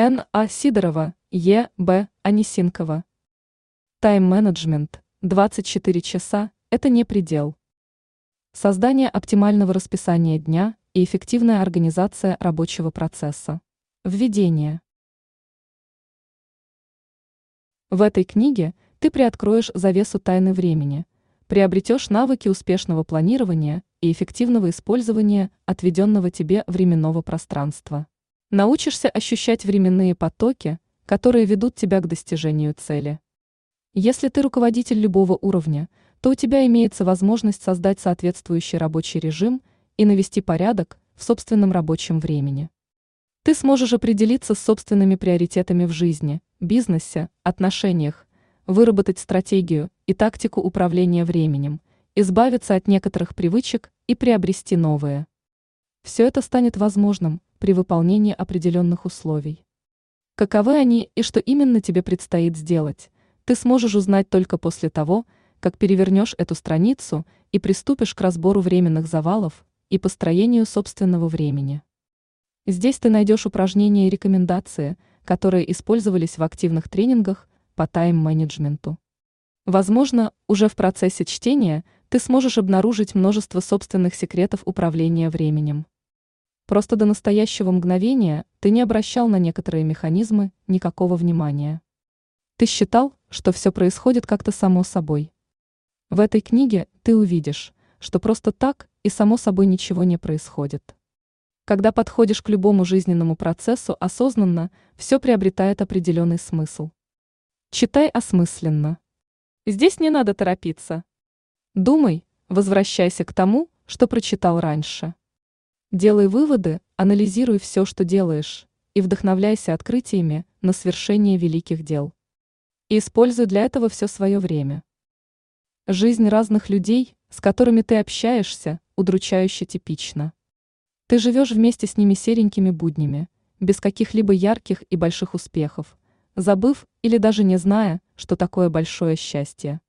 Н. А. Сидорова, Е. Б. Анисинкова. Тайм-менеджмент 24 часа – это не предел. Создание оптимального расписания дня и эффективная организация рабочего процесса. Введение. В этой книге ты приоткроешь завесу тайны времени, приобретешь навыки успешного планирования и эффективного использования отведенного тебе временного пространства. Научишься ощущать временные потоки, которые ведут тебя к достижению цели. Если ты руководитель любого уровня, то у тебя имеется возможность создать соответствующий рабочий режим и навести порядок в собственном рабочем времени. Ты сможешь определиться с собственными приоритетами в жизни, бизнесе, отношениях, выработать стратегию и тактику управления временем, избавиться от некоторых привычек и приобрести новые. Все это станет возможным при выполнении определенных условий. Каковы они и что именно тебе предстоит сделать, ты сможешь узнать только после того, как перевернешь эту страницу и приступишь к разбору временных завалов и построению собственного времени. Здесь ты найдешь упражнения и рекомендации, которые использовались в активных тренингах по тайм-менеджменту. Возможно, уже в процессе чтения ты сможешь обнаружить множество собственных секретов управления временем. Просто до настоящего мгновения ты не обращал на некоторые механизмы никакого внимания. Ты считал, что все происходит как-то само собой. В этой книге ты увидишь, что просто так и само собой ничего не происходит. Когда подходишь к любому жизненному процессу осознанно, все приобретает определенный смысл. Читай осмысленно. Здесь не надо торопиться. Думай, возвращайся к тому, что прочитал раньше. Делай выводы, анализируй все, что делаешь, и вдохновляйся открытиями на свершение великих дел. И используй для этого все свое время. Жизнь разных людей, с которыми ты общаешься, удручающе типична. Ты живешь вместе с ними серенькими буднями, без каких-либо ярких и больших успехов, забыв или даже не зная, что такое большое счастье.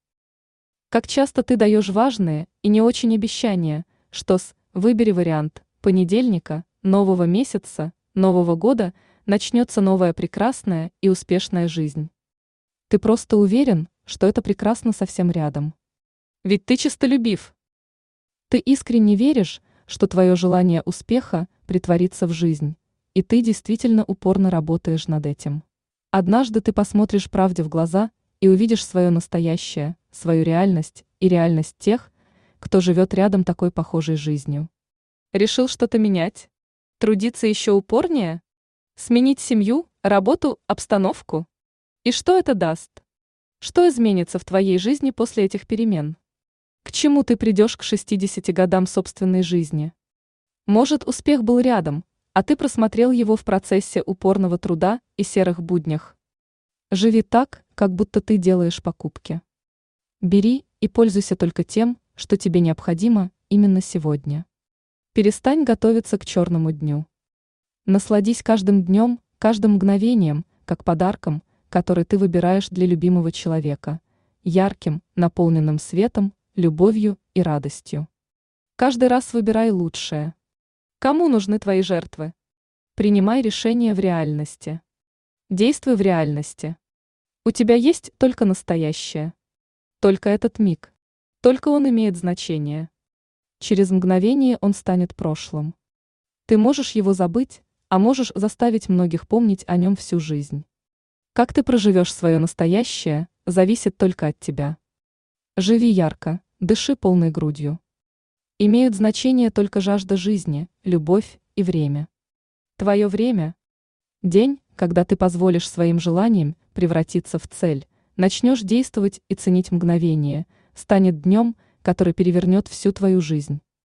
Как часто ты даешь важные и не очень обещания, что выбери вариант понедельника, нового месяца, нового года начнется новая прекрасная и успешная жизнь. Ты просто уверен, что это прекрасно совсем рядом. Ведь ты честолюбив. Ты искренне веришь, что твое желание успеха притворится в жизнь, и ты действительно упорно работаешь над этим. Однажды ты посмотришь правде в глаза и увидишь свое настоящее, свою реальность и реальность тех, кто живет рядом такой похожей жизнью. Решил что-то менять? Трудиться еще упорнее? Сменить семью, работу, обстановку? И что это даст? Что изменится в твоей жизни после этих перемен? К чему ты придешь к 60 годам собственной жизни? Может, успех был рядом, а ты просмотрел его в процессе упорного труда и серых буднях. Живи так, как будто ты делаешь покупки. Бери и пользуйся только тем, что тебе необходимо именно сегодня. Перестань готовиться к черному дню. Насладись каждым днем, каждым мгновением, как подарком, который ты выбираешь для любимого человека, ярким, наполненным светом, любовью и радостью. Каждый раз выбирай лучшее. Кому нужны твои жертвы? Принимай решения в реальности. Действуй в реальности. У тебя есть только настоящее. Только этот миг. Только он имеет значение. Через мгновение он станет прошлым. Ты можешь его забыть, а можешь заставить многих помнить о нем всю жизнь. Как ты проживешь свое настоящее, зависит только от тебя. Живи ярко, дыши полной грудью. Имеют значение только жажда жизни, любовь и время. Твое время – день, когда ты позволишь своим желаниям превратиться в цель, начнешь действовать и ценить мгновение, станет днем, который перевернет всю твою жизнь.